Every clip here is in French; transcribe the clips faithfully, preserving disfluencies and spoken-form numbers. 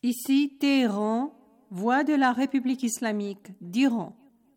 Ici Téhéran, voix de la République islamique d'Iran.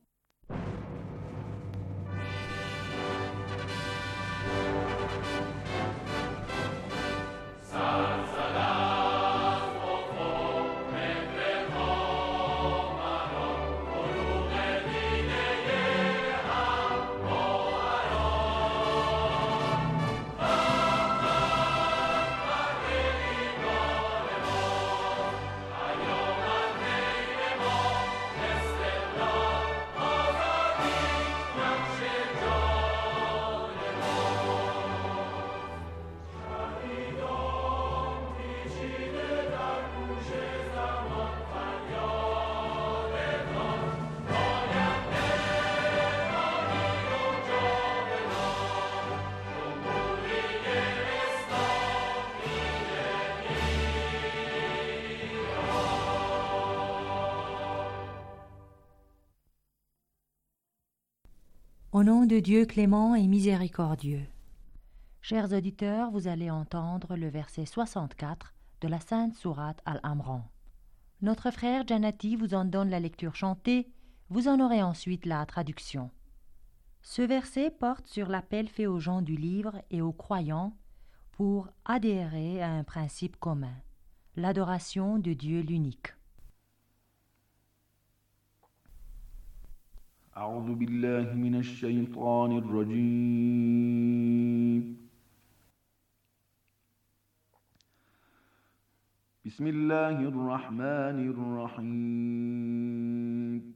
Au nom de Dieu clément et miséricordieux. Chers auditeurs, vous allez entendre le verset soixante-quatre de la Sainte Sourate Al-Imran. Notre frère Janati vous en donne la lecture chantée, vous en aurez ensuite la traduction. Ce verset porte sur l'appel fait aux gens du livre et aux croyants pour adhérer à un principe commun, l'adoration de Dieu l'unique. أعوذ بالله من الشيطان الرجيم بسم الله الرحمن الرحيم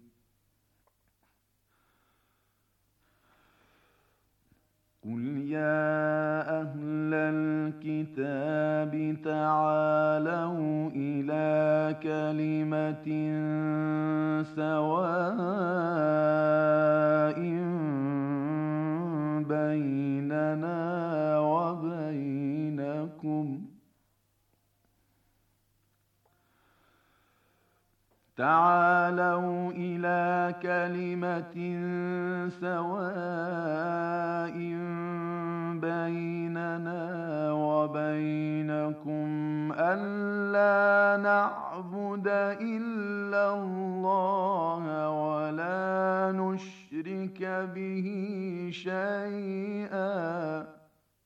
قل يا أهل الكتاب تعالوا إلى كلمة سواء بيننا وبينكم تعالوا إلى كلمة سواء بيننا وبينكم ألا نعبد إلا الله ولا نشرك به شيئا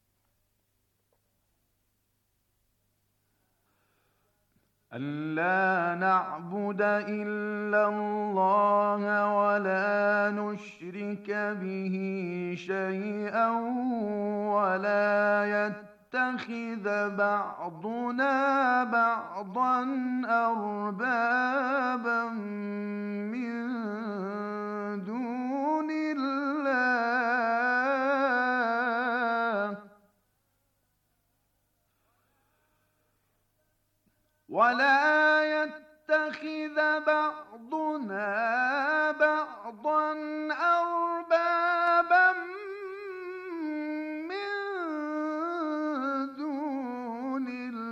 ألا نعبد إلا الله ولا نشرك به شيئا ولا يتخذ بعضنا بعضا أربابا من دون الله ولا يتخذ بعضنا بعضا أربابا من دون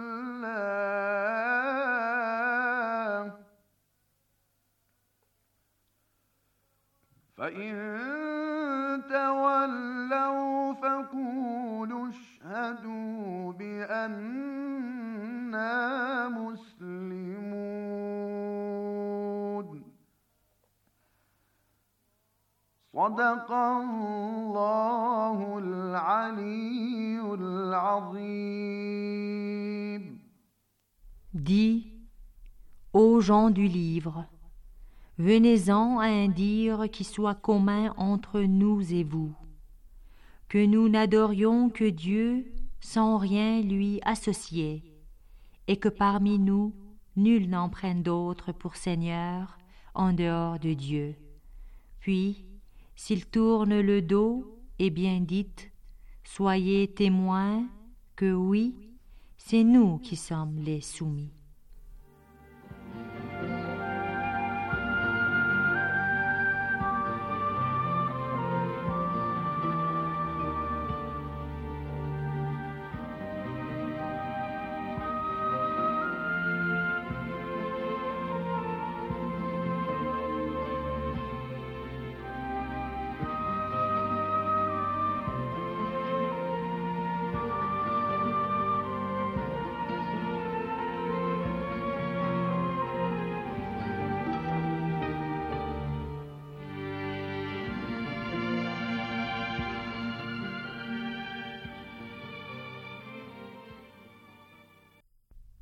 الله فإن تولوا فقولوا اشهدوا بأننا مسلمون صدق الله العلي العظيم. Dis, ô gens du livre, venez-en à un dire qui soit commun entre nous et vous, que nous n'adorions que Dieu sans rien lui associer, et que parmi nous, nul n'en prenne d'autre pour Seigneur en dehors de Dieu. Puis, s'il tourne le dos, eh bien dites, soyez témoins que oui, c'est nous qui sommes les soumis.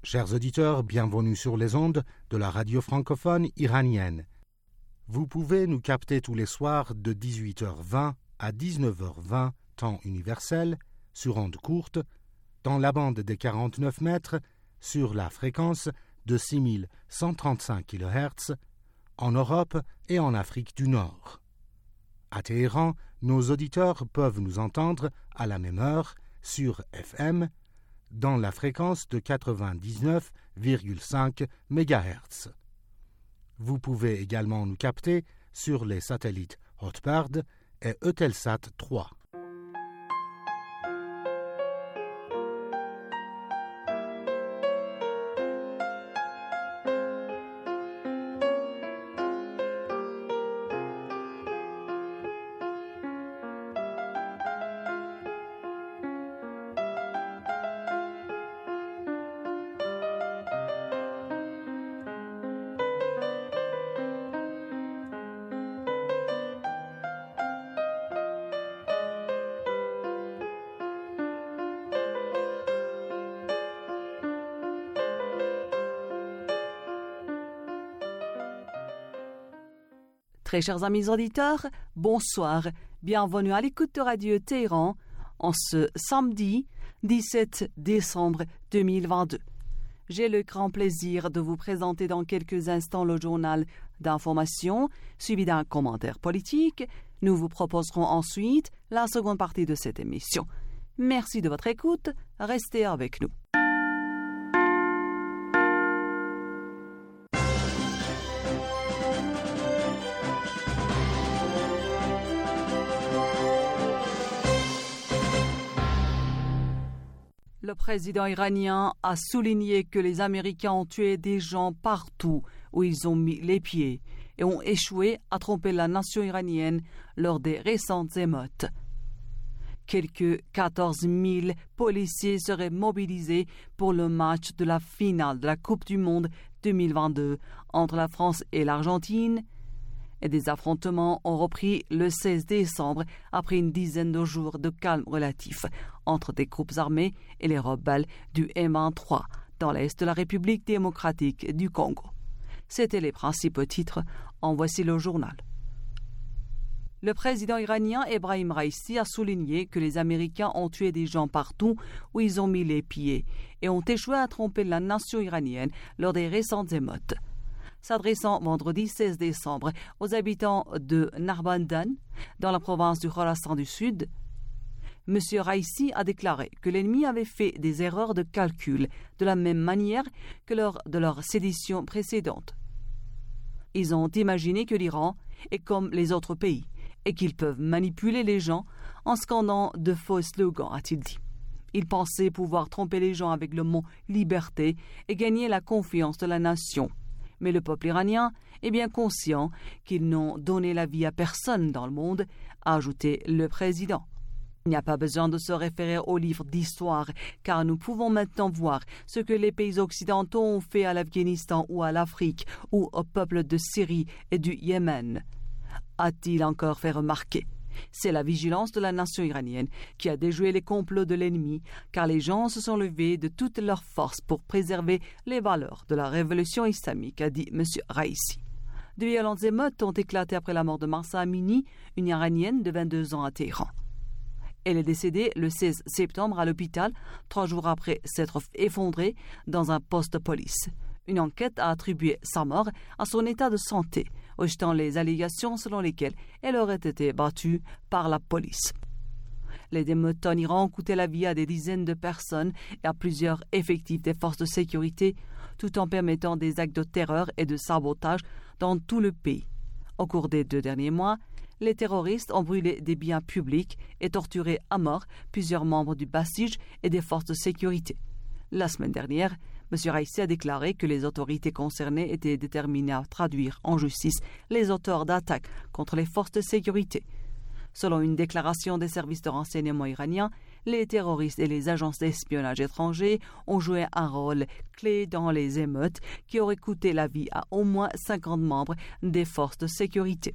Chers auditeurs, bienvenue sur les ondes de la radio francophone iranienne. Vous pouvez nous capter tous les soirs de dix-huit heures vingt à dix-neuf heures vingt, temps universel, sur ondes courtes, dans la bande des quarante-neuf mètres, sur la fréquence de six mille cent trente-cinq kilohertz, en Europe et en Afrique du Nord. À Téhéran, nos auditeurs peuvent nous entendre à la même heure sur F M, dans la fréquence de quatre-vingt-dix-neuf virgule cinq mégahertz. Vous pouvez également nous capter sur les satellites Hotbird et Eutelsat trois. Très chers amis auditeurs, bonsoir. Bienvenue à l'écoute de Radio Téhéran en ce samedi dix-sept décembre deux mille vingt-deux. J'ai le grand plaisir de vous présenter dans quelques instants le journal d'information suivi d'un commentaire politique. Nous vous proposerons ensuite la seconde partie de cette émission. Merci de votre écoute. Restez avec nous. Le président iranien a souligné que les Américains ont tué des gens partout où ils ont mis les pieds et ont échoué à tromper la nation iranienne lors des récentes émeutes. Quelques quatorze mille policiers seraient mobilisés pour le match de la finale de la Coupe du Monde deux mille vingt-deux entre la France et l'Argentine. Et des affrontements ont repris le seize décembre après une dizaine de jours de calme relatif entre des groupes armés et les rebelles du M vingt-trois dans l'est de la République démocratique du Congo. C'étaient les principaux titres, en voici le journal. Le président iranien Ebrahim Raïssi a souligné que les Américains ont tué des gens partout où ils ont mis les pieds et ont échoué à tromper la nation iranienne lors des récentes émeutes. S'adressant vendredi seize décembre aux habitants de Narbandan, dans la province du Khorasan du Sud, M. Raïssi a déclaré que l'ennemi avait fait des erreurs de calcul de la même manière que lors de leur sédition précédente. Ils ont imaginé que l'Iran est comme les autres pays et qu'ils peuvent manipuler les gens en scandant de faux slogans, a-t-il dit. Ils pensaient pouvoir tromper les gens avec le mot « liberté » et gagner la confiance de la nation. Mais le peuple iranien est bien conscient qu'ils n'ont donné la vie à personne dans le monde, a ajouté le président. Il n'y a pas besoin de se référer aux livres d'histoire, car nous pouvons maintenant voir ce que les pays occidentaux ont fait à l'Afghanistan ou à l'Afrique, ou au peuple de Syrie et du Yémen, a-t-il encore fait remarquer. C'est la vigilance de la nation iranienne qui a déjoué les complots de l'ennemi, car les gens se sont levés de toutes leurs forces pour préserver les valeurs de la révolution islamique, a dit M. Raïssi. De violentes émeutes ont éclaté après la mort de Mahsa Amini, une Iranienne de vingt-deux ans à Téhéran. Elle est décédée le seize septembre à l'hôpital, trois jours après s'être effondrée dans un poste de police. Une enquête a attribué sa mort à son état de santé, rejetant les allégations selon lesquelles elle aurait été battue par la police. Les émeutes en Iran ont coûté la vie à des dizaines de personnes et à plusieurs effectifs des forces de sécurité, tout en permettant des actes de terreur et de sabotage dans tout le pays. Au cours des deux derniers mois, les terroristes ont brûlé des biens publics et torturé à mort plusieurs membres du Basij et des forces de sécurité. La semaine dernière, M. Raïssi a déclaré que les autorités concernées étaient déterminées à traduire en justice les auteurs d'attaques contre les forces de sécurité. Selon une déclaration des services de renseignement iraniens, les terroristes et les agences d'espionnage étrangers ont joué un rôle clé dans les émeutes qui auraient coûté la vie à au moins cinquante membres des forces de sécurité.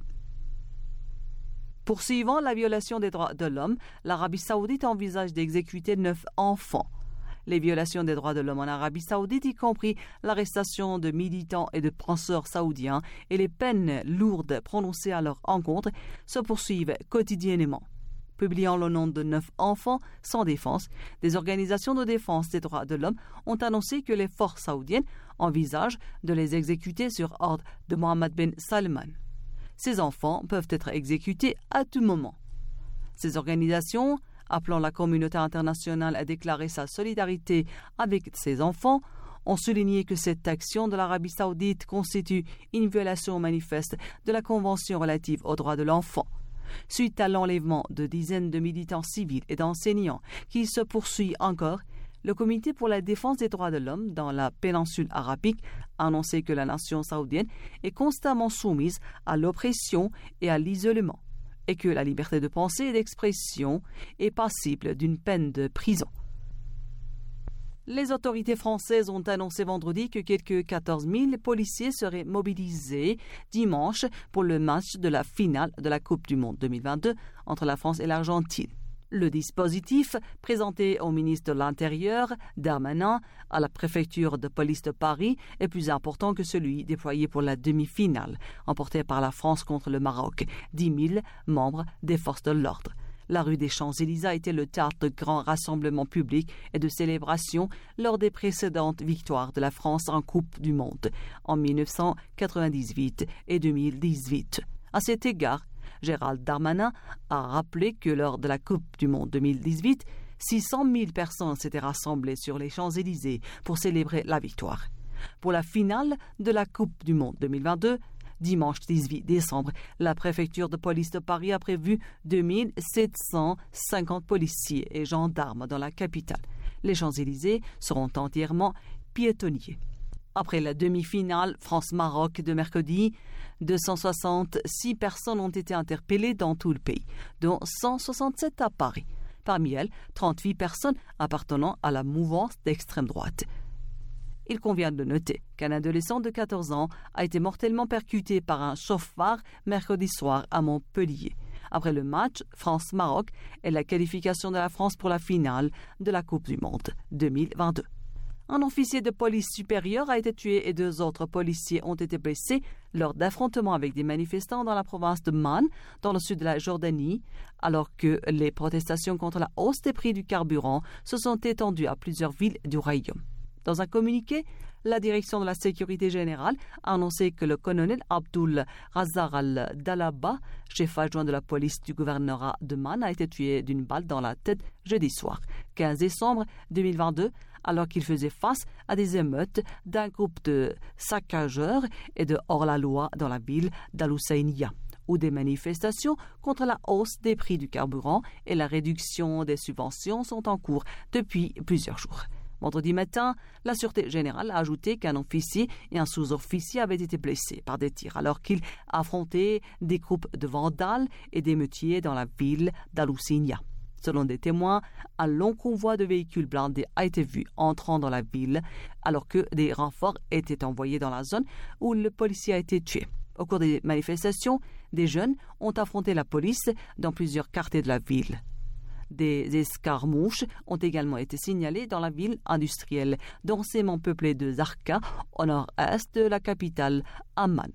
Poursuivant la violation des droits de l'homme, l'Arabie saoudite envisage d'exécuter neuf enfants. Les violations des droits de l'homme en Arabie saoudite, y compris l'arrestation de militants et de penseurs saoudiens et les peines lourdes prononcées à leur encontre, se poursuivent quotidiennement. Publiant le nom de neuf enfants sans défense, des organisations de défense des droits de l'homme ont annoncé que les forces saoudiennes envisagent de les exécuter sur ordre de Mohammed bin Salman. Ces enfants peuvent être exécutés à tout moment. Ces organisations, appelant la communauté internationale à déclarer sa solidarité avec ces enfants, ont souligné que cette action de l'Arabie saoudite constitue une violation manifeste de la Convention relative aux droits de l'enfant. Suite à l'enlèvement de dizaines de militants civils et d'enseignants qui se poursuit encore, le Comité pour la défense des droits de l'homme dans la péninsule arabique a annoncé que la nation saoudienne est constamment soumise à l'oppression et à l'isolement, et que la liberté de pensée et d'expression est passible d'une peine de prison. Les autorités françaises ont annoncé vendredi que quelques quatorze mille policiers seraient mobilisés dimanche pour le match de la finale de la Coupe du Monde deux mille vingt-deux entre la France et l'Argentine. Le dispositif, présenté au ministre de l'Intérieur, Darmanin, à la préfecture de police de Paris, est plus important que celui déployé pour la demi-finale, emportée par la France contre le Maroc, dix mille membres des forces de l'ordre. La rue des Champs-Élysées a été le théâtre de grands rassemblements publics et de célébrations lors des précédentes victoires de la France en Coupe du Monde en mille neuf cent quatre-vingt-dix-huit et deux mille dix-huit. À cet égard, Gérald Darmanin a rappelé que lors de la Coupe du Monde deux mille dix-huit, six cent mille personnes s'étaient rassemblées sur les Champs-Élysées pour célébrer la victoire. Pour la finale de la Coupe du Monde deux mille vingt-deux, dimanche dix-huit décembre, la préfecture de police de Paris a prévu deux mille sept cent cinquante policiers et gendarmes dans la capitale. Les Champs-Élysées seront entièrement piétonniers. Après la demi-finale France-Maroc de mercredi, deux cent soixante-six personnes ont été interpellées dans tout le pays, dont cent soixante-sept à Paris. Parmi elles, trente-huit personnes appartenant à la mouvance d'extrême droite. Il convient de noter qu'un adolescent de quatorze ans a été mortellement percuté par un chauffard mercredi soir à Montpellier, après le match France-Maroc et la qualification de la France pour la finale de la Coupe du Monde deux mille vingt-deux. Un officier de police supérieur a été tué et deux autres policiers ont été blessés lors d'affrontements avec des manifestants dans la province de Man, dans le sud de la Jordanie, alors que les protestations contre la hausse des prix du carburant se sont étendues à plusieurs villes du royaume. Dans un communiqué, la direction de la sécurité générale a annoncé que le colonel Abdul Razak al-Dalaba, chef adjoint de la police du gouvernorat de Man, a été tué d'une balle dans la tête jeudi soir, quinze décembre deux mille vingt-deux, alors qu'il faisait face à des émeutes d'un groupe de saccageurs et de hors-la-loi dans la ville d'Al-Husseiniya, où des manifestations contre la hausse des prix du carburant et la réduction des subventions sont en cours depuis plusieurs jours. Vendredi matin, la Sûreté générale a ajouté qu'un officier et un sous-officier avaient été blessés par des tirs alors qu'ils affrontaient des groupes de vandales et d'émeutiers dans la ville d'Al-Husseiniya. Selon des témoins, un long convoi de véhicules blindés a été vu entrant dans la ville alors que des renforts étaient envoyés dans la zone où le policier a été tué. Au cours des manifestations, des jeunes ont affronté la police dans plusieurs quartiers de la ville. Des escarmouches ont également été signalées dans la ville industrielle, densément peuplée de Zarqa, au nord-est de la capitale, Amman.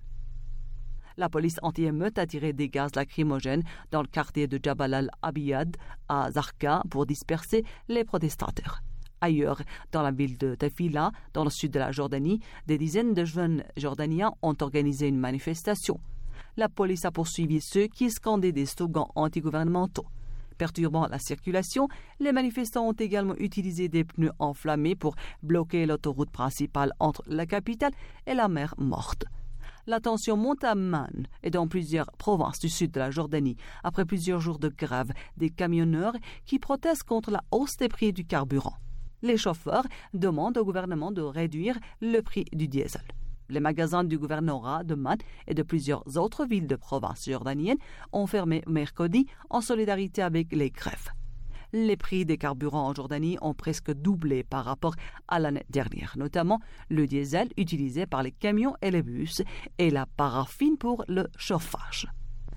La police anti-émeute a tiré des gaz lacrymogènes dans le quartier de Jabal al-Abiyad à Zarqa pour disperser les protestataires. Ailleurs, dans la ville de Tafila, dans le sud de la Jordanie, des dizaines de jeunes Jordaniens ont organisé une manifestation. La police a poursuivi ceux qui scandaient des slogans antigouvernementaux. Perturbant la circulation, les manifestants ont également utilisé des pneus enflammés pour bloquer l'autoroute principale entre la capitale et la mer Morte. La tension monte à Man et dans plusieurs provinces du sud de la Jordanie après plusieurs jours de grève des camionneurs qui protestent contre la hausse des prix du carburant. Les chauffeurs demandent au gouvernement de réduire le prix du diesel. Les magasins du gouvernorat de Man et de plusieurs autres villes de province jordanienne ont fermé mercredi en solidarité avec les grèves. Les prix des carburants en Jordanie ont presque doublé par rapport à l'année dernière, notamment le diesel utilisé par les camions et les bus et la paraffine pour le chauffage.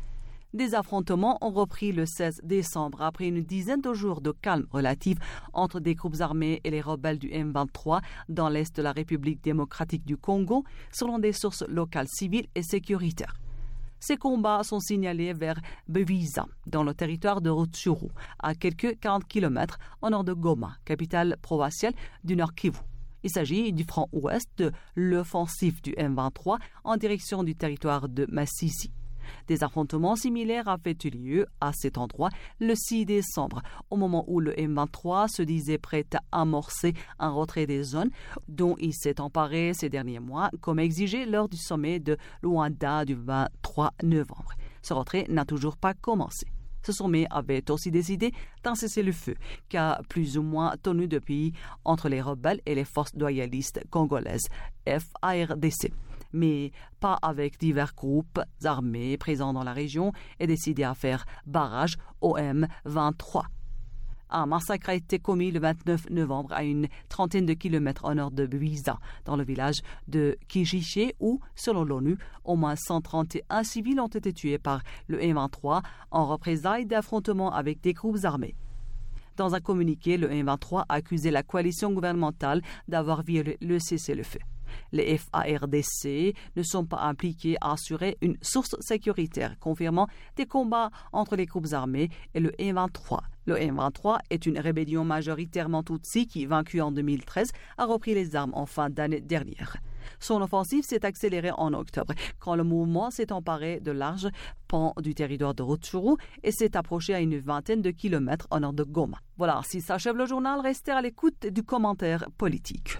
Des affrontements ont repris le seize décembre après une dizaine de jours de calme relatif entre des groupes armés et les rebelles du M vingt-trois dans l'est de la République démocratique du Congo, selon des sources locales civiles et sécuritaires. Ces combats sont signalés vers Bwiza, dans le territoire de Rutshuru, à quelques quarante kilomètres au nord de Goma, capitale provinciale du Nord Kivu. Il s'agit du front ouest de l'offensive du M vingt-trois en direction du territoire de Masisi. Des affrontements similaires avaient eu lieu à cet endroit le six décembre, au moment où le M vingt-trois se disait prêt à amorcer un retrait des zones dont il s'est emparé ces derniers mois, comme exigé lors du sommet de Luanda du vingt-trois novembre. Ce retrait n'a toujours pas commencé. Ce sommet avait aussi décidé d'un cessez-le-feu qui a plus ou moins tenu depuis entre les rebelles et les forces loyalistes congolaises, F A R D C. Mais pas avec divers groupes armés présents dans la région et décidés à faire barrage au M vingt-trois. Un massacre a été commis le vingt-neuf novembre à une trentaine de kilomètres au nord de Bwiza, dans le village de Kijiché, où, selon l'ONU, au moins cent trente et un civils ont été tués par le M vingt-trois en représailles d'affrontements avec des groupes armés. Dans un communiqué, le M vingt-trois a accusé la coalition gouvernementale d'avoir violé le cessez-le-feu. Les F A R D C ne sont pas impliqués à assurer une source sécuritaire, confirmant des combats entre les groupes armés et le M vingt-trois. Le M vingt-trois est une rébellion majoritairement Tutsi qui, vaincue en deux mille treize, a repris les armes en fin d'année dernière. Son offensive s'est accélérée en octobre, quand le mouvement s'est emparé de larges pans du territoire de Rutshuru et s'est approché à une vingtaine de kilomètres au nord de Goma. Voilà, ainsi s'achève le journal. Restez à l'écoute du commentaire politique.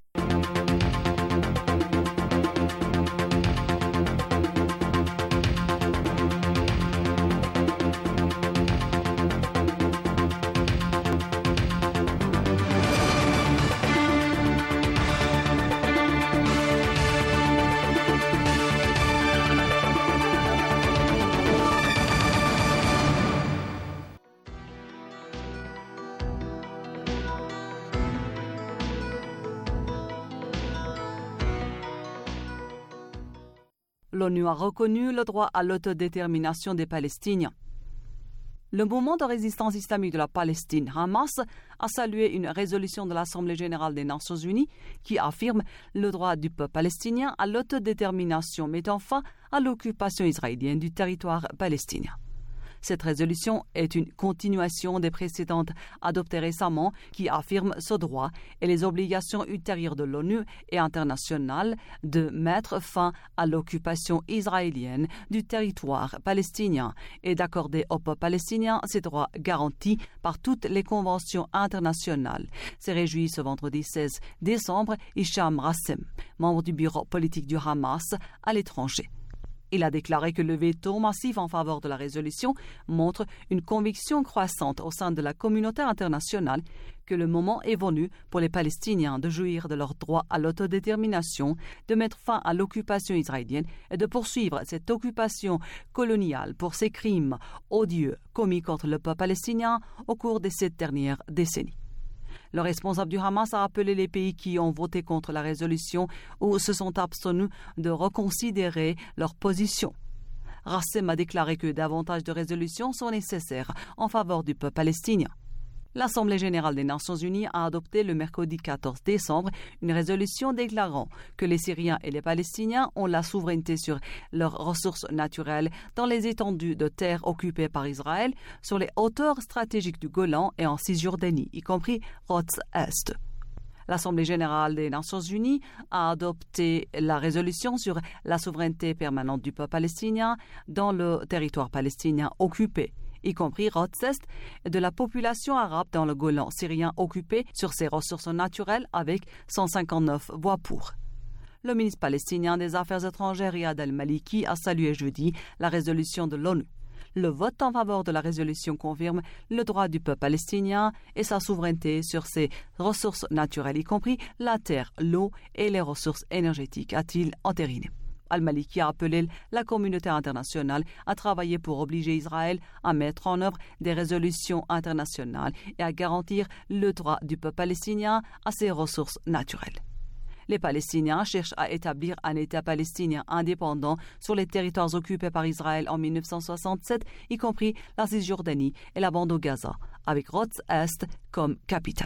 L'ONU a reconnu le droit à l'autodétermination des Palestiniens. Le mouvement de résistance islamique de la Palestine, Hamas, a salué une résolution de l'Assemblée générale des Nations unies qui affirme le droit du peuple palestinien à l'autodétermination, mettant fin à l'occupation israélienne du territoire palestinien. Cette résolution est une continuation des précédentes adoptées récemment qui affirment ce droit et les obligations ultérieures de l'ONU et internationales de mettre fin à l'occupation israélienne du territoire palestinien et d'accorder au peuple palestinien ces droits garantis par toutes les conventions internationales. S'est réjoui ce vendredi seize décembre Hicham Rassem, membre du bureau politique du Hamas à l'étranger. Il a déclaré que le veto massif en faveur de la résolution montre une conviction croissante au sein de la communauté internationale que le moment est venu pour les Palestiniens de jouir de leur droit à l'autodétermination, de mettre fin à l'occupation israélienne et de poursuivre cette occupation coloniale pour ses crimes odieux commis contre le peuple palestinien au cours de cette dernière décennie. Le responsable du Hamas a appelé les pays qui ont voté contre la résolution ou se sont abstenus de reconsidérer leur position. Rassem a déclaré que davantage de résolutions sont nécessaires en faveur du peuple palestinien. L'Assemblée générale des Nations unies a adopté le mercredi quatorze décembre une résolution déclarant que les Syriens et les Palestiniens ont la souveraineté sur leurs ressources naturelles dans les étendues de terres occupées par Israël, sur les hauteurs stratégiques du Golan et en Cisjordanie, y compris Rhodes-Est. L'Assemblée générale des Nations unies a adopté la résolution sur la souveraineté permanente du peuple palestinien dans le territoire palestinien occupé, y compris Rhodes-Est, de la population arabe dans le Golan syrien occupé sur ses ressources naturelles avec cent cinquante-neuf voix pour. Le ministre palestinien des Affaires étrangères Riyad al-Maliki a salué jeudi la résolution de l'ONU. Le vote en faveur de la résolution confirme le droit du peuple palestinien et sa souveraineté sur ses ressources naturelles, y compris la terre, l'eau et les ressources énergétiques, a-t-il entériné. Al-Maliki a appelé la communauté internationale à travailler pour obliger Israël à mettre en œuvre des résolutions internationales et à garantir le droit du peuple palestinien à ses ressources naturelles. Les Palestiniens cherchent à établir un État palestinien indépendant sur les territoires occupés par Israël en mille neuf cent soixante-sept, y compris la Cisjordanie et la bande de Gaza, avec Rhodes-Est comme capitale.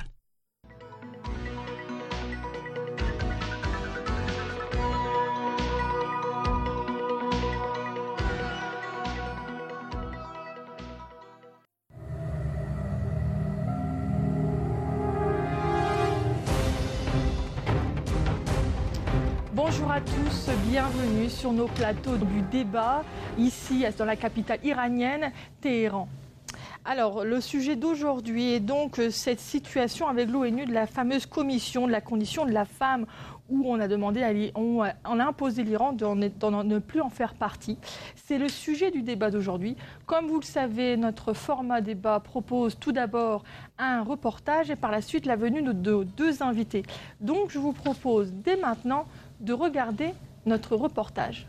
Bonjour à tous, bienvenue sur nos plateaux du débat, ici dans la capitale iranienne, Téhéran. Alors, le sujet d'aujourd'hui est donc cette situation avec l'ONU de la fameuse commission de la condition de la femme, où on a demandé, à on a, on a imposé l'Iran de ne plus en faire partie. C'est le sujet du débat d'aujourd'hui. Comme vous le savez, notre format débat propose tout d'abord un reportage et par la suite la venue de deux invités. Donc, je vous propose dès maintenant de regarder notre reportage.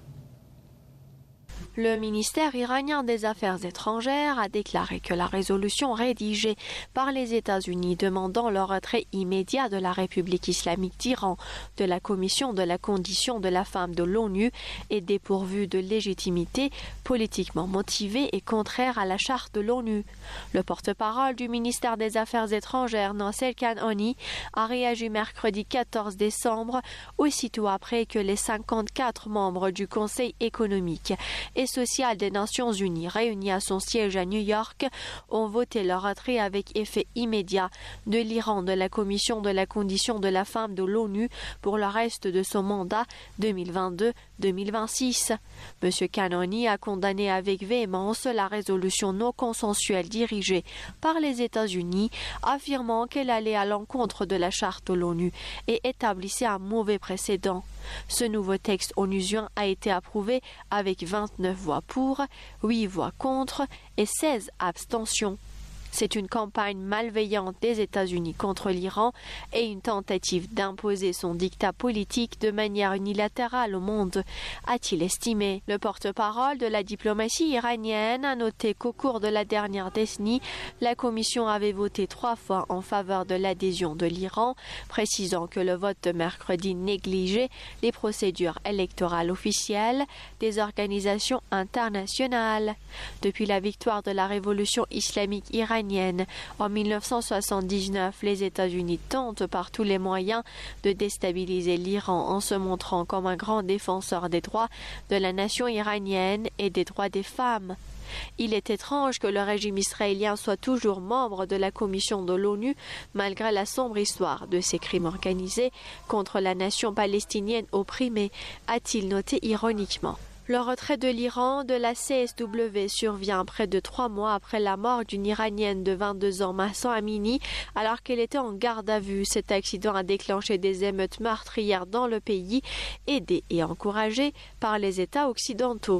Le ministère iranien des Affaires étrangères a déclaré que la résolution rédigée par les États-Unis demandant le retrait immédiat de la République islamique d'Iran de la Commission de la condition de la femme de l'ONU est dépourvue de légitimité, politiquement motivée et contraire à la charte de l'ONU. Le porte-parole du ministère des Affaires étrangères, Nasser Kanani, a réagi mercredi quatorze décembre, aussitôt après que les cinquante-quatre membres du Conseil économique et social des Nations Unies réunis à son siège à New York ont voté le retrait avec effet immédiat de l'Iran de la Commission de la condition de la femme de l'ONU pour le reste de son mandat deux mille vingt-deux deux mille vingt-six. M. Kanani a condamné avec véhémence la résolution non consensuelle dirigée par les États-Unis, affirmant qu'elle allait à l'encontre de la charte de l'ONU et établissait un mauvais précédent. Ce nouveau texte onusien a été approuvé avec vingt-neuf voix pour, huit voix contre et seize abstentions. C'est une campagne malveillante des États-Unis contre l'Iran et une tentative d'imposer son diktat politique de manière unilatérale au monde, a-t-il estimé. Le porte-parole de la diplomatie iranienne a noté qu'au cours de la dernière décennie, la Commission avait voté trois fois en faveur de l'adhésion de l'Iran, précisant que le vote de mercredi négligeait les procédures électorales officielles des organisations internationales. Depuis la victoire de la révolution islamique iranienne en mille neuf cent soixante-dix-neuf, les États-Unis tentent par tous les moyens de déstabiliser l'Iran en se montrant comme un grand défenseur des droits de la nation iranienne et des droits des femmes. Il est étrange que le régime israélien soit toujours membre de la commission de l'ONU malgré la sombre histoire de ses crimes organisés contre la nation palestinienne opprimée, a-t-il noté ironiquement. Le retrait de l'Iran de la C S W survient près de trois mois après la mort d'une Iranienne de vingt-deux ans, Mahsa Amini, alors qu'elle était en garde à vue. Cet accident a déclenché des émeutes meurtrières dans le pays, aidées et encouragées par les États occidentaux.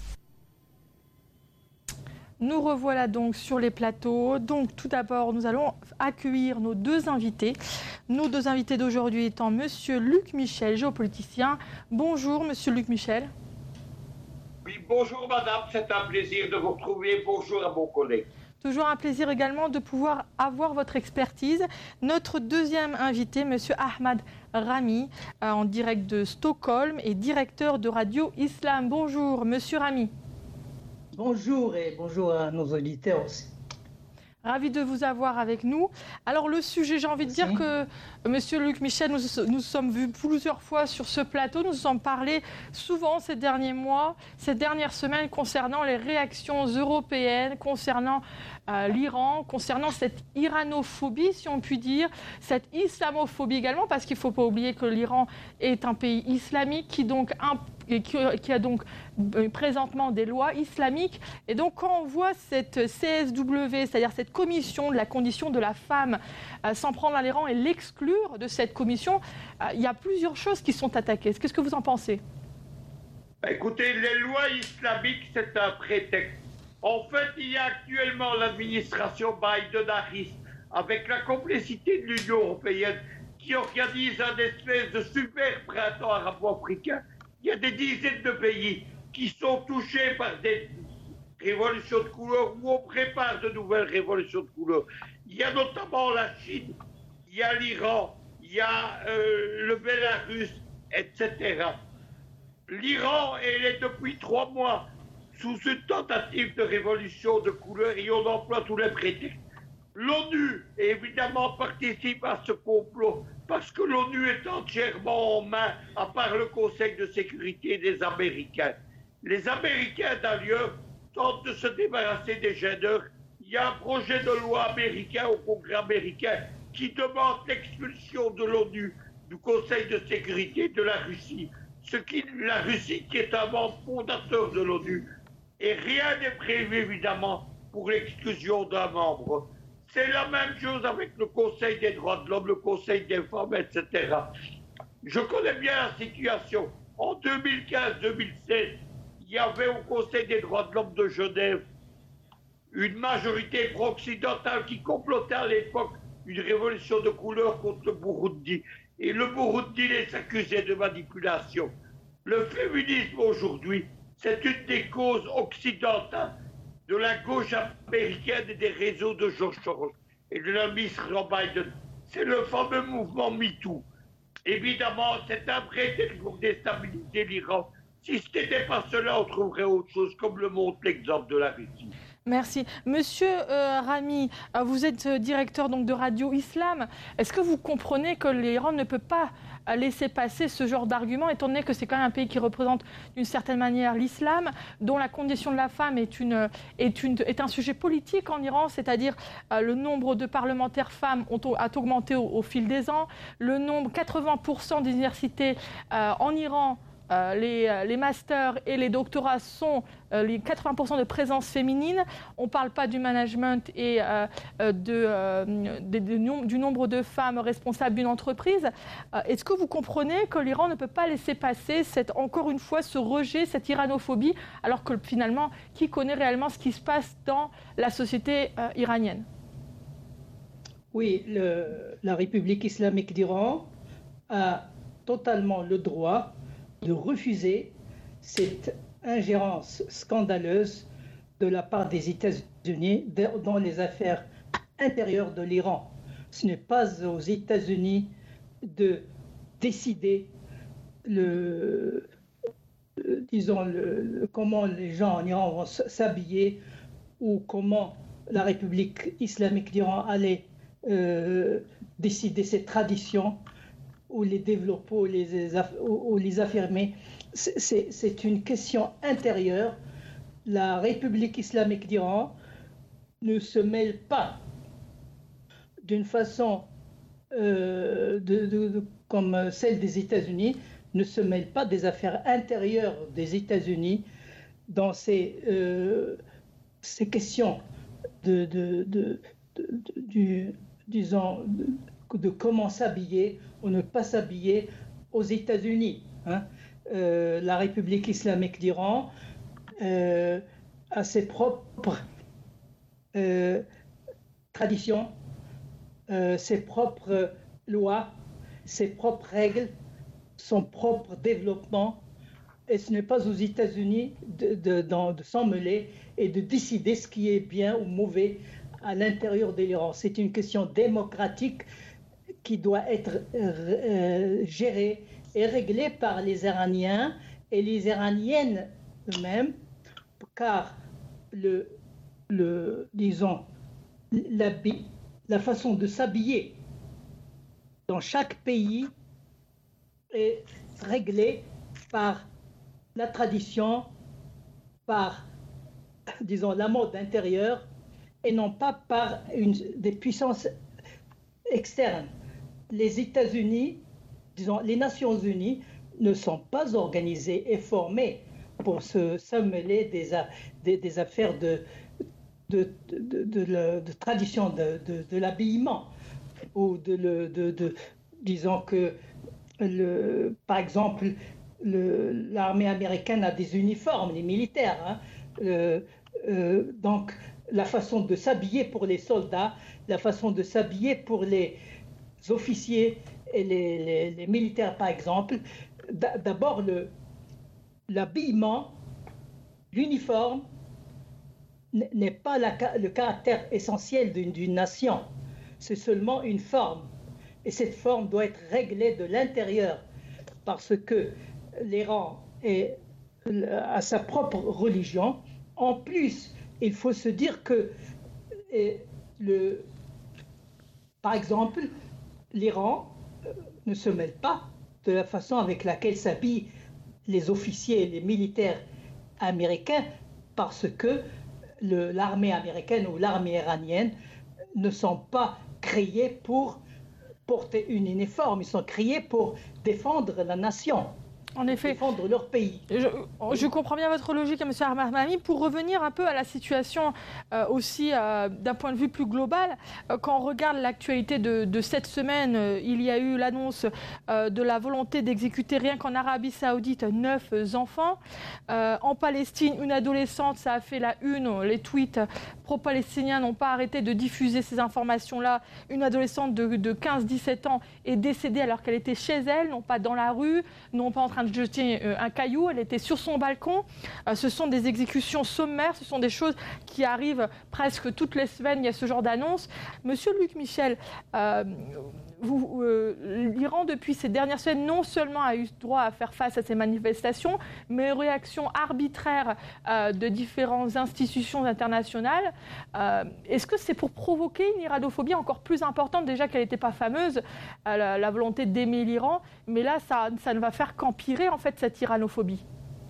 Nous revoilà donc sur les plateaux. Donc tout d'abord, nous allons accueillir nos deux invités. Nos deux invités d'aujourd'hui étant Monsieur Luc Michel, géopoliticien. Bonjour Monsieur Luc Michel. Oui, bonjour madame, c'est un plaisir de vous retrouver. Bonjour à mon collègue. Toujours un plaisir également de pouvoir avoir votre expertise. Notre deuxième invité, Monsieur Ahmad Rami, euh, en direct de Stockholm et directeur de Radio Islam. Bonjour Monsieur Rami. Bonjour et bonjour à nos auditeurs aussi. Ravi de vous avoir avec nous. Alors le sujet, j'ai envie de dire que Monsieur Luc Michel, nous nous sommes vus plusieurs fois sur ce plateau, nous nous sommes parlé souvent ces derniers mois, ces dernières semaines concernant les réactions européennes, concernant euh, l'Iran, concernant cette iranophobie, si on peut dire, cette islamophobie également, parce qu'il ne faut pas oublier que l'Iran est un pays islamique qui donc imp- et qui, qui a donc euh, présentement des lois islamiques. Et donc quand on voit cette C S W, c'est-à-dire cette commission de la condition de la femme, euh, s'en prendre à l'Iran et l'exclure de cette commission, euh, il y a plusieurs choses qui sont attaquées. Qu'est-ce que vous en pensez ? Écoutez, les lois islamiques, c'est un prétexte. En fait, il y a actuellement l'administration Biden-Harris, avec la complicité de l'Union européenne, qui organise un espèce de super printemps arabo-africain. Il y a des dizaines de pays qui sont touchés par des révolutions de couleur ou on prépare de nouvelles révolutions de couleur. Il y a notamment la Chine, il y a l'Iran, il il y a euh, le Bélarus, et cetera. L'Iran, elle est depuis trois mois sous une tentative de révolution de couleur et on emploie tous les prétextes. L'ONU, évidemment, participe à ce complot parce que l'ONU est entièrement en main, à part le Conseil de sécurité des Américains. Les Américains, d'ailleurs, tentent de se débarrasser des gêneurs. Il y a un projet de loi américain au Congrès américain qui demande l'expulsion de l'ONU, du Conseil de sécurité de la Russie. Ce qui, la Russie, qui est un membre fondateur de l'ONU. Et rien n'est prévu, évidemment, pour l'exclusion d'un membre. C'est la même chose avec le Conseil des droits de l'homme, le Conseil des femmes, et cetera. Je connais bien la situation. En deux mille quinze deux mille seize, il y avait au Conseil des droits de l'homme de Genève une majorité pro-occidentale qui complotait à l'époque une révolution de couleur contre le Burundi. Et le Burundi les accusait de manipulation. Le féminisme aujourd'hui, c'est une des causes occidentales de la gauche américaine et des réseaux de George Soros et de l'administration Biden. C'est le fameux mouvement MeToo. Évidemment, c'est un prétexte pour déstabiliser l'Iran. Si ce n'était pas cela, on trouverait autre chose, comme le montre l'exemple de la Russie. Merci. Monsieur euh, Rami, euh, vous êtes euh, directeur donc, de Radio Islam. Est-ce que vous comprenez que l'Iran ne peut pas euh, laisser passer ce genre d'argument, étant donné que c'est quand même un pays qui représente d'une certaine manière l'islam, dont la condition de la femme est, une, est, une, est un sujet politique en Iran, c'est-à-dire euh, le nombre de parlementaires femmes ont, a augmenté au, au fil des ans, le nombre, quatre-vingts pour cent des universités euh, en Iran, Euh, les, les masters et les doctorats sont euh, les quatre-vingts pour cent de présence féminine. On ne parle pas du management et euh, de, euh, de, de, de, du nombre de femmes responsables d'une entreprise. Euh, est-ce que vous comprenez que l'Iran ne peut pas laisser passer, cette, encore une fois, ce rejet, cette iranophobie, alors que finalement, qui connaît réellement ce qui se passe dans la société euh, iranienne? Oui, le, la République islamique d'Iran a totalement le droit de refuser cette ingérence scandaleuse de la part des États-Unis dans les affaires intérieures de l'Iran. Ce n'est pas aux États-Unis de décider le, le, disons le, le, comment les gens en Iran vont s'habiller ou comment la République islamique d'Iran allait euh, décider ses traditions ou les développer, ou les, ou les affirmer. C'est, c'est une question intérieure. La République islamique d'Iran ne se mêle pas d'une façon euh, de, de, de, comme celle des États-Unis, ne se mêle pas des affaires intérieures des États-Unis dans ces, euh, ces questions de, de, de, de, de, du, disons, de, de comment s'habiller ou ne pas s'habiller aux États-Unis. Hein. Euh, la République islamique d'Iran euh, a ses propres euh, traditions, euh, ses propres lois, ses propres règles, son propre développement. Et ce n'est pas aux États-Unis de, de, de, de s'en mêler et de décider ce qui est bien ou mauvais à l'intérieur de l'Iran. C'est une question démocratique qui doit être euh, gérée et réglée par les Iraniens et les Iraniennes eux-mêmes, car le, le, disons, la, la façon de s'habiller dans chaque pays est réglée par la tradition, par, disons, la mode intérieure et non pas par une, des puissances externes. Les États-Unis, disons, les Nations Unies ne sont pas organisées et formées pour se, se mêler des, des, des affaires de, de, de, de, de, de, de tradition de, de, de l'habillement ou de, de, de, de disons que le, par exemple le, l'armée américaine a des uniformes, les militaires, hein, euh, euh, donc la façon de s'habiller pour les soldats, la façon de s'habiller pour les officiers et les, les, les militaires, par exemple. D'abord, le, l'habillement, l'uniforme n'est pas la, le caractère essentiel d'une, d'une nation. C'est seulement une forme. Et cette forme doit être réglée de l'intérieur, parce que l'Iran est, a sa propre religion. En plus, il faut se dire que, et le, par exemple, l'Iran ne se mêle pas de la façon avec laquelle s'habillent les officiers et les militaires américains, parce que le, l'armée américaine ou l'armée iranienne ne sont pas créés pour porter une uniforme, ils sont créés pour défendre la nation. En effet, défendre leur pays. Je, je comprends bien votre logique, M. Armami. Pour revenir un peu à la situation euh, aussi euh, d'un point de vue plus global, euh, quand on regarde l'actualité de, de cette semaine, euh, il y a eu l'annonce euh, de la volonté d'exécuter rien qu'en Arabie Saoudite neuf enfants. Euh, en Palestine, une adolescente, ça a fait la une. Les tweets pro-palestiniens n'ont pas arrêté de diffuser ces informations-là. Une adolescente de, de quinze à dix-sept ans est décédée alors qu'elle était chez elle, non pas dans la rue, non pas en train de jeter un caillou, elle était sur son balcon. Euh, ce sont des exécutions sommaires, ce sont des choses qui arrivent presque toutes les semaines, il y a ce genre d'annonce. Monsieur Luc Michel, euh, vous, euh, l'Iran, depuis ces dernières semaines, non seulement a eu droit à faire face à ces manifestations, mais une réaction arbitraire euh, de différentes institutions internationales. Euh, est-ce que c'est pour provoquer une iranophobie encore plus importante, déjà qu'elle n'était pas fameuse, euh, la, la volonté d'aimer l'Iran, mais là, ça, ça ne va faire qu'empirer, en fait, cette iranophobie?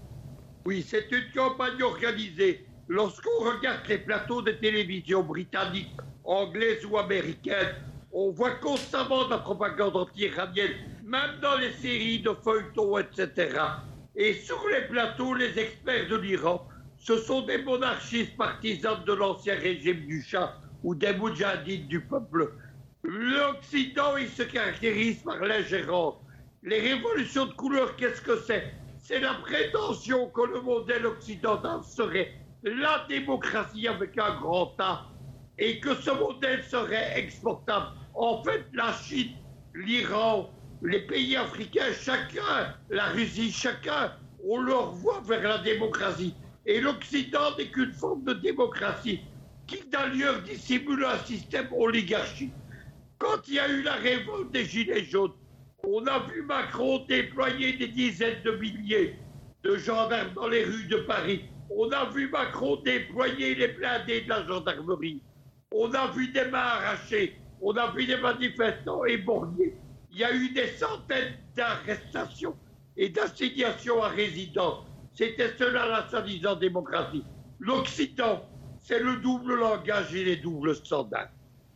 Oui, c'est une campagne organisée. Lorsqu'on regarde les plateaux de télévision britanniques, anglaises ou américaines, on voit constamment de la propagande anti-iranienne, même dans les séries de feuilletons, et cetera. Et sur les plateaux, les experts de l'Iran, ce sont des monarchistes partisans de l'ancien régime du Shah ou des moudjahidines du peuple. L'Occident, il se caractérise par l'ingérence. Les révolutions de couleur, qu'est-ce que c'est? C'est la prétention que le modèle occidental serait la démocratie avec un grand A et que ce modèle serait exportable. En fait, la Chine, l'Iran, les pays africains, chacun, la Russie, chacun, on leur voit vers la démocratie. Et l'Occident n'est qu'une forme de démocratie qui d'ailleurs dissimule un système oligarchique. Quand il y a eu la révolte des Gilets jaunes, on a vu Macron déployer des dizaines de milliers de gendarmes dans les rues de Paris. On a vu Macron déployer les blindés de la gendarmerie. On a vu des mains arrachées. On a vu des manifestants éborgnés. Il y a eu des centaines d'arrestations et d'assignations à résidence. C'était cela la soi-disant démocratie. L'Occident, c'est le double langage et les doubles standards.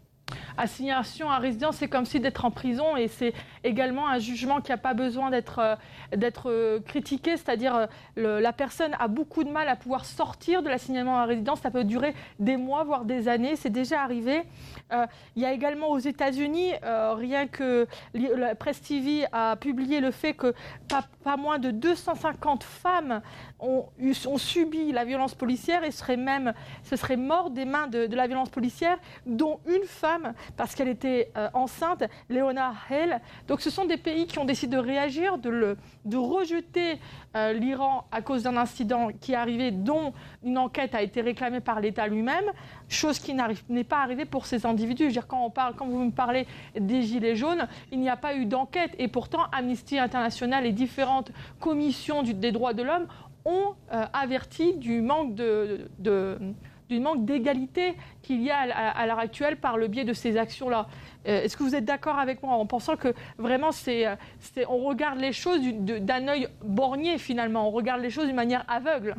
Assignation à résidence, c'est comme si d'être en prison, et c'est également un jugement qui n'a pas besoin d'être euh, d'être euh, critiqué, c'est-à-dire euh, le, la personne a beaucoup de mal à pouvoir sortir de l'assignement à résidence, ça peut durer des mois, voire des années, c'est déjà arrivé. Euh, il y a également aux États-Unis, euh, rien que la Presse T V a publié le fait que pas, pas moins de deux cent cinquante femmes ont, ont subi la violence policière et seraient même, se seraient mortes des mains de, de la violence policière, dont une femme parce qu'elle était euh, enceinte, Leona Hale. Donc ce sont des pays qui ont décidé de réagir, de, le, de rejeter euh, l'Iran à cause d'un incident qui est arrivé, dont une enquête a été réclamée par l'État lui-même, chose qui n'est pas arrivée pour ces individus. Je veux dire, quand, on parle, quand vous me parlez des Gilets jaunes, il n'y a pas eu d'enquête, et pourtant Amnesty International et différentes commissions du, des droits de l'homme ont euh, averti du manque de... de du manque d'égalité qu'il y a à, à l'heure actuelle par le biais de ces actions-là. Euh, est-ce que vous êtes d'accord avec moi en pensant que vraiment c'est, c'est, on regarde les choses d'un œil borgné finalement, on regarde les choses d'une manière aveugle?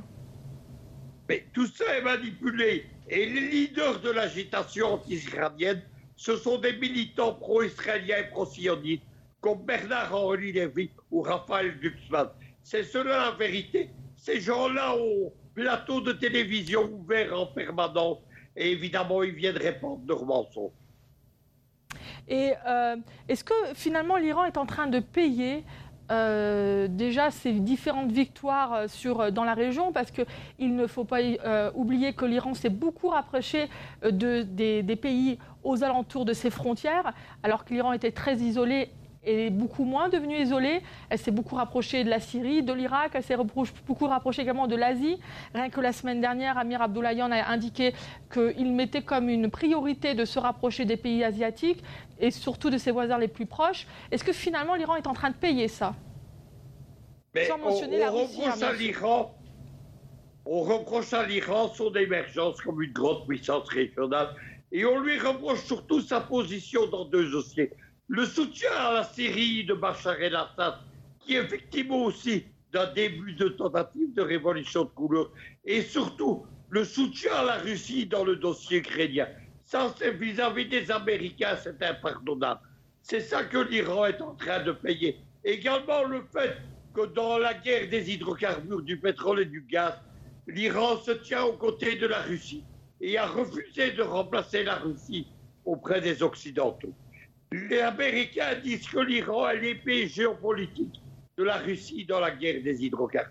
Mais tout ça est manipulé. Et les leaders de l'agitation anti-israélienne, ce sont des militants pro-israéliens et pro-sionistes comme Bernard-Henri Lévy ou Raphaël Glucksmann. C'est cela la vérité. Ces gens-là ont plateau de télévision ouvert en permanence et évidemment ils viennent répandre leurs mensonges. Et euh, est-ce que finalement l'Iran est en train de payer euh, déjà ces différentes victoires sur, dans la région, parce qu'il ne faut pas euh, oublier que l'Iran s'est beaucoup rapproché de, des, des pays aux alentours de ses frontières, alors que l'Iran était très isolé est beaucoup moins devenue isolée. Elle s'est beaucoup rapprochée de la Syrie, de l'Irak, elle s'est beaucoup rapprochée également de l'Asie. Rien que la semaine dernière, Amir Abdollahian a indiqué qu'il mettait comme une priorité de se rapprocher des pays asiatiques et surtout de ses voisins les plus proches. Est-ce que finalement l'Iran est en train de payer ça? Mais Sans mentionner on, on la Russie. Reproche à l'Iran, on reproche à l'Iran son émergence comme une grande puissance régionale et on lui reproche surtout sa position dans deux dossiers. Le soutien à la Syrie de Bachar el-Assad, qui est effectivement aussi d'un début de tentative de révolution de couleur, et surtout le soutien à la Russie dans le dossier ukrainien. Ça, c'est vis-à-vis des Américains, c'est impardonnable. C'est ça que l'Iran est en train de payer. Également le fait que dans la guerre des hydrocarbures, du pétrole et du gaz, l'Iran se tient aux côtés de la Russie et a refusé de remplacer la Russie auprès des Occidentaux. Les Américains disent que l'Iran est l'épée géopolitique de la Russie dans la guerre des hydrocarbures.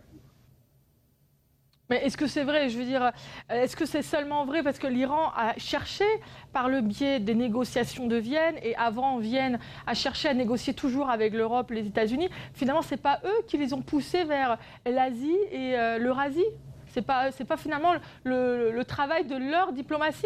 Mais est-ce que c'est vrai? Je veux dire, est-ce que c'est seulement vrai parce que l'Iran a cherché par le biais des négociations de Vienne et avant Vienne a cherché à négocier toujours avec l'Europe, les États-Unis. Finalement, c'est pas eux qui les ont poussés vers l'Asie et euh, l'Eurasie. C'est pas, c'est pas finalement le, le travail de leur diplomatie.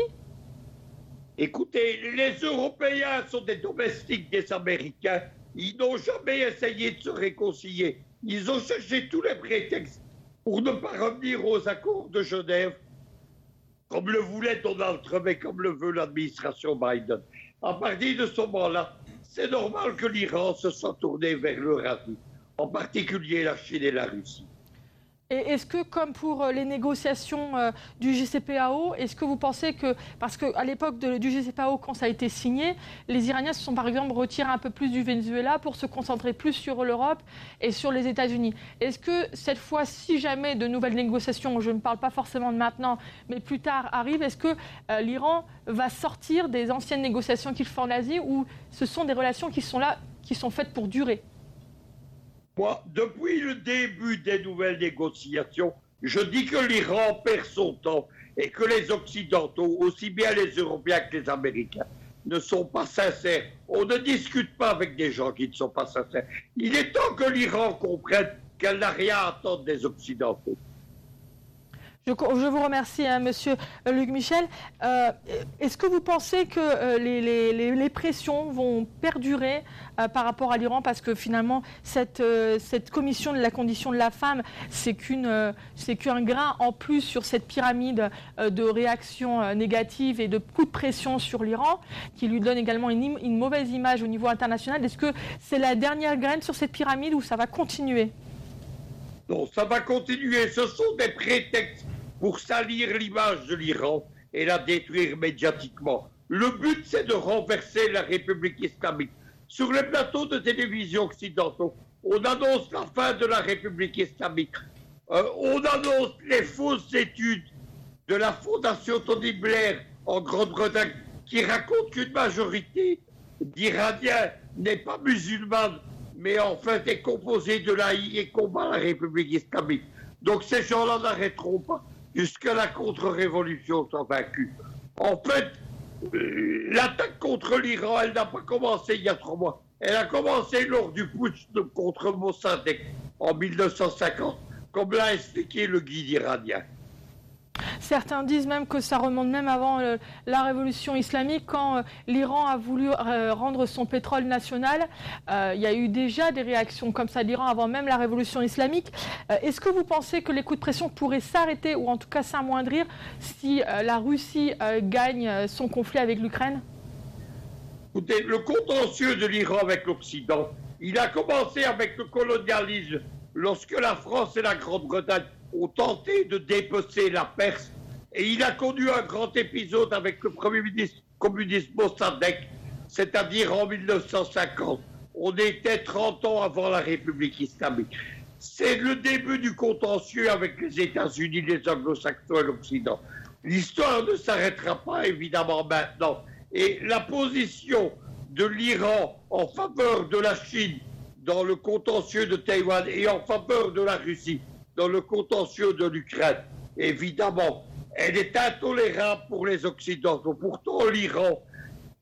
Écoutez, les Européens sont des domestiques des Américains. Ils n'ont jamais essayé de se réconcilier. Ils ont cherché tous les prétextes pour ne pas revenir aux accords de Genève, comme le voulait Donald Trump et comme le veut l'administration Biden. À partir de ce moment-là, c'est normal que l'Iran se soit tourné vers l'Eurasie, en particulier la Chine et la Russie. Et est-ce que, comme pour les négociations euh, du J C P O A, est-ce que vous pensez que, parce qu'à l'époque de, du J C P O A, quand ça a été signé, les Iraniens se sont par exemple retirés un peu plus du Venezuela pour se concentrer plus sur l'Europe et sur les États-Unis. Est-ce que cette fois, si jamais de nouvelles négociations, je ne parle pas forcément de maintenant, mais plus tard arrivent, est-ce que euh, l'Iran va sortir des anciennes négociations qu'il fait en Asie ou ce sont des relations qui sont là, qui sont faites pour durer ? Moi, depuis le début des nouvelles négociations, je dis que l'Iran perd son temps et que les Occidentaux, aussi bien les Européens que les Américains, ne sont pas sincères. On ne discute pas avec des gens qui ne sont pas sincères. Il est temps que l'Iran comprenne qu'elle n'a rien à attendre des Occidentaux. Je, je vous remercie, hein, Monsieur Luc Michel. Euh, est-ce que vous pensez que euh, les, les, les pressions vont perdurer euh, par rapport à l'Iran? Parce que finalement, cette, euh, cette commission de la condition de la femme, c'est qu'une, euh, c'est qu'un grain en plus sur cette pyramide euh, de réactions euh, négatives et de coups de pression sur l'Iran, qui lui donne également une, une mauvaise image au niveau international. Est-ce que c'est la dernière graine sur cette pyramide ou ça va continuer? Non, ça va continuer. Ce sont des prétextes pour salir l'image de l'Iran et la détruire médiatiquement. Le but, c'est de renverser la République islamique. Sur les plateaux de télévision occidentaux, on annonce la fin de la République islamique. Euh, on annonce les fausses études de la Fondation Tony Blair en Grande-Bretagne qui raconte qu'une majorité d'Iraniens n'est pas musulmane, mais en fait est composée de laïcs et combat la République islamique. Donc ces gens-là n'arrêteront pas jusqu'à la contre-révolution soit vaincue. En fait, euh, l'attaque contre l'Iran, elle n'a pas commencé il y a trois mois. Elle a commencé lors du putsch de, contre Mossadegh en mille neuf cent cinquante, comme l'a expliqué le guide iranien. Certains disent même que ça remonte même avant euh, la révolution islamique, quand euh, l'Iran a voulu euh, rendre son pétrole national. Euh, il y a eu déjà des réactions comme ça d'Iran avant même la révolution islamique. Euh, est-ce que vous pensez que les coups de pression pourraient s'arrêter ou en tout cas s'amoindrir si euh, la Russie euh, gagne euh, son conflit avec l'Ukraine? Écoutez, le contentieux de l'Iran avec l'Occident, il a commencé avec le colonialisme, lorsque la France et la Grande-Bretagne ont tenté de dépecer la Perse, et il a connu un grand épisode avec le premier ministre communiste Mossadegh, c'est-à-dire en mille neuf cent cinquante. On était trente ans avant la République islamique. C'est le début du contentieux avec les États-Unis, les Anglo-Saxons et l'Occident. L'histoire ne s'arrêtera pas évidemment maintenant. Et la position de l'Iran en faveur de la Chine dans le contentieux de Taïwan et en faveur de la Russie dans le contentieux de l'Ukraine, évidemment, elle est intolérable pour les Occidentaux. Pourtant, l'Iran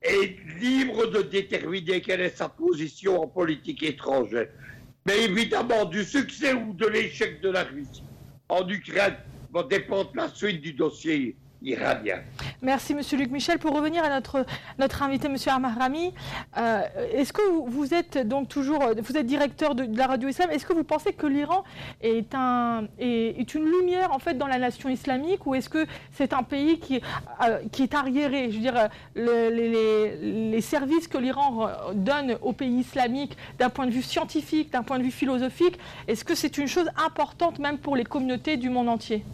est libre de déterminer quelle est sa position en politique étrangère. Mais évidemment, du succès ou de l'échec de la Russie en Ukraine va dépendre la suite du dossier iranien. Merci Monsieur Luc Michel. Pour revenir à notre, notre invité Monsieur Ahrami, euh, est-ce que vous, vous êtes donc toujours, vous êtes directeur de, de la radio islam, est-ce que vous pensez que l'Iran est, un, est, est une lumière en fait dans la nation islamique, ou est-ce que c'est un pays qui, euh, qui est arriéré? Je veux dire, le, les, les, les services que l'Iran donne au pays islamique d'un point de vue scientifique, d'un point de vue philosophique, est-ce que c'est une chose importante même pour les communautés du monde entier?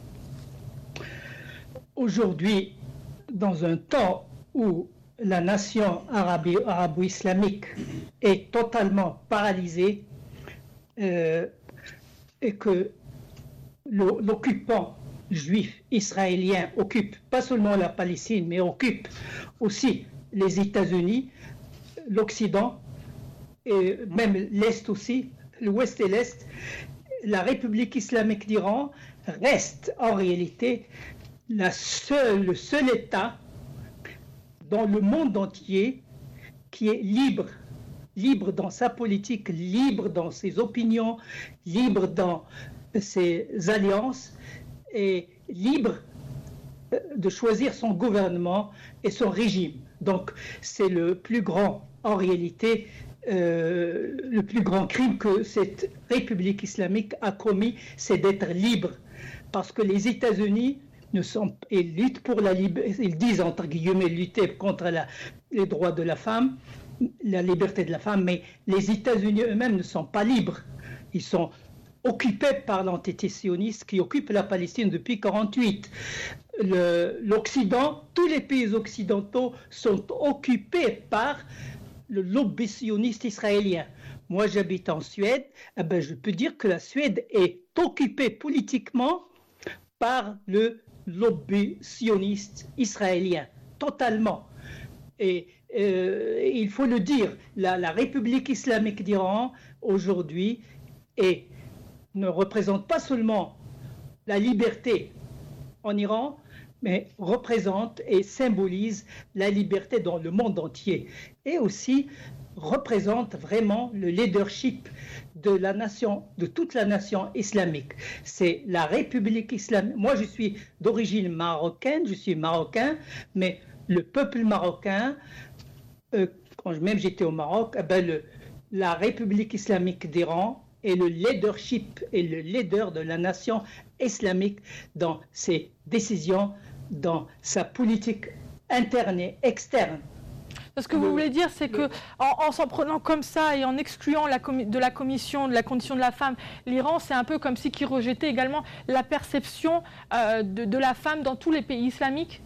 Aujourd'hui, dans un temps où la nation arabo-islamique est totalement paralysée euh, et que l'occupant juif israélien occupe pas seulement la Palestine, mais occupe aussi les États-Unis, l'Occident, et même l'Est aussi, l'Ouest et l'Est, la République islamique d'Iran reste en réalité la seule, le seul État dans le monde entier qui est libre, libre dans sa politique, libre dans ses opinions, libre dans ses alliances et libre de choisir son gouvernement et son régime. Donc c'est le plus grand, en réalité, euh, le plus grand crime que cette République islamique a commis, c'est d'être libre. Parce que les États-Unis ne sont, ils luttent pour la liberté, ils disent entre guillemets lutter contre la, les droits de la femme, la liberté de la femme, mais les États-Unis eux-mêmes ne sont pas libres. Ils sont occupés par l'entité sioniste qui occupe la Palestine depuis mille neuf cent quarante-huit. L'Occident, tous les pays occidentaux sont occupés par le lobby sioniste israélien. Moi, j'habite en Suède, eh ben, je peux dire que la Suède est occupée politiquement par le lobby sioniste israélien, totalement. Et euh, il faut le dire, la, la République islamique d'Iran, aujourd'hui, est, ne représente pas seulement la liberté en Iran, mais représente et symbolise la liberté dans le monde entier. Et aussi représente vraiment le leadership de la nation, de toute la nation islamique. C'est la République islamique. Moi, je suis d'origine marocaine, je suis marocain, mais le peuple marocain, euh, quand même j'étais au Maroc, eh ben le, la République islamique d'Iran est le leadership et le leader de la nation islamique dans ses décisions, dans sa politique interne et externe. Ce que vous voulez dire, c'est que en, en s'en prenant comme ça et en excluant la de la commission de la condition de la femme, l'Iran, c'est un peu comme si qu'il rejetait également la perception euh, de, de la femme dans tous les pays islamiques.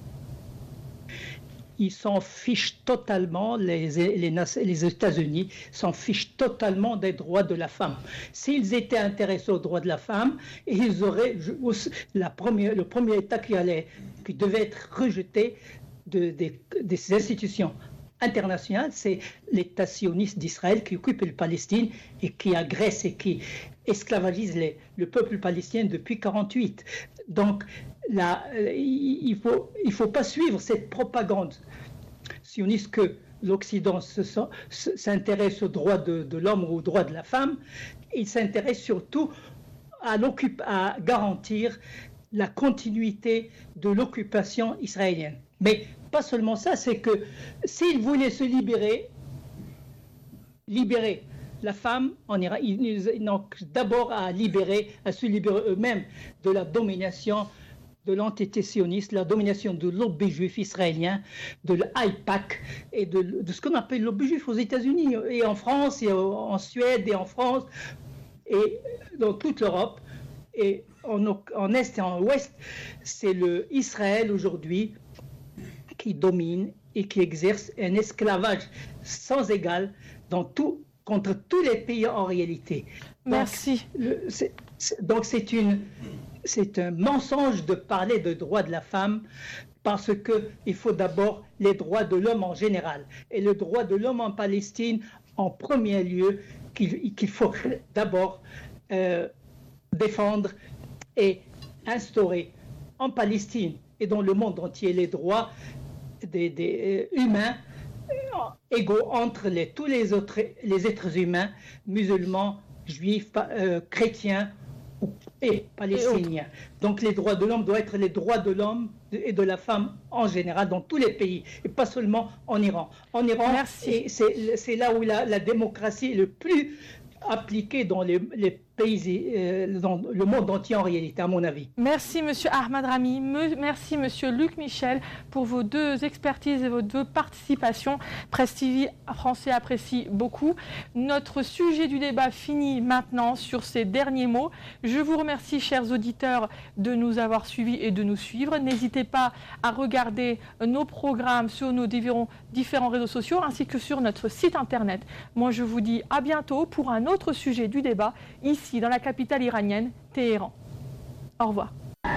Ils s'en fichent totalement, les, les, les États-Unis s'en fichent totalement des droits de la femme. S'ils étaient intéressés aux droits de la femme, ils auraient la première, le premier État qui, allait, qui devait être rejeté de, de, de ces institutions internationales, c'est l'État sioniste d'Israël qui occupe la Palestine et qui agresse et qui esclavagise les, le peuple palestinien depuis mille neuf cent quarante-huit. Donc, là, il ne faut, il faut pas suivre cette propagande sioniste que l'Occident s'intéresse aux droits de, de l'homme ou aux droits de la femme. Il s'intéresse surtout à, à garantir la continuité de l'occupation israélienne. Mais pas seulement ça, c'est que s'ils voulaient se libérer, libérer la femme en Iran, ils, ils n'ont d'abord à libérer, à se libérer eux-mêmes de la domination de l'entité sioniste, la domination de lobby juif israélien, de l'AIPAC et de, de ce qu'on appelle le lobby juif aux États-Unis et en France, et en Suède et en France et dans toute l'Europe et en, en Est et en Ouest. C'est le Israël aujourd'hui qui domine et qui exerce un esclavage sans égal dans tout, contre tous les pays en réalité. Merci. Donc c'est une... C'est un mensonge de parler de droits de la femme parce qu'il faut d'abord les droits de l'homme en général. Et le droit de l'homme en Palestine, en premier lieu, qu'il qu'il faut d'abord euh, défendre et instaurer en Palestine et dans le monde entier les droits des, des euh, humains égaux entre les, tous les autres les êtres humains, musulmans, juifs, euh, chrétiens et palestiniens. Donc les droits de l'homme doivent être les droits de l'homme et de la femme en général dans tous les pays et pas seulement en Iran. En Iran, c'est, c'est là où la, la démocratie est le plus appliquée dans les, les pays, euh, dans le monde entier en réalité, à mon avis. Merci Monsieur Ahmad Rami, Me, merci Monsieur Luc Michel pour vos deux expertises et vos deux participations. Presse T V français apprécie beaucoup. Notre sujet du débat finit maintenant sur ces derniers mots. Je vous remercie, chers auditeurs, de nous avoir suivis et de nous suivre. N'hésitez pas à regarder nos programmes sur nos différents, différents réseaux sociaux ainsi que sur notre site internet. Moi, je vous dis à bientôt pour un autre sujet du débat ici dans la capitale iranienne, Téhéran. Au revoir.